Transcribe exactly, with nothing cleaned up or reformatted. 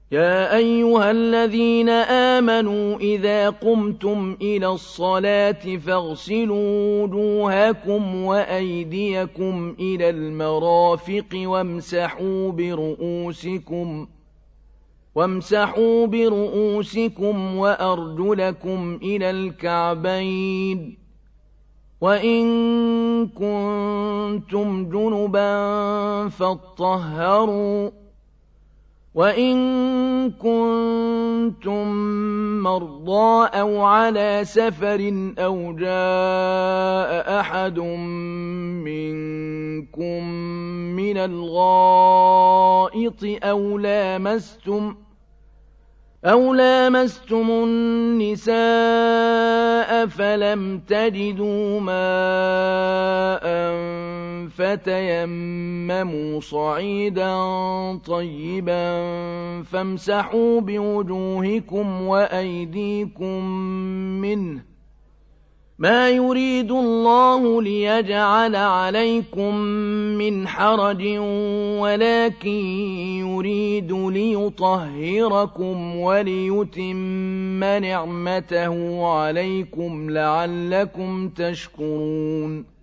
يا أيها الذين آمنوا إذا قمتم إلى الصلاة فاغسلوا وجوهكم وأيديكم إلى المرافق وامسحوا برؤوسكم وامسحوا برؤوسكم وأرجلكم إلى الكعبين وإن كنتم جنبا فاطهروا وإن كنتم مرضى أو على سفر أو جاء أحد منكم من الغائط أو لامستم أو لامستم النساء فلم تجدوا ماء فتيمموا صعيدا طيبا فامسحوا بوجوهكم وأيديكم منه ما يريد الله ليجعل عليكم من حرج ولكن يريد ليطهركم وليتم نعمته عليكم لعلكم تشكرون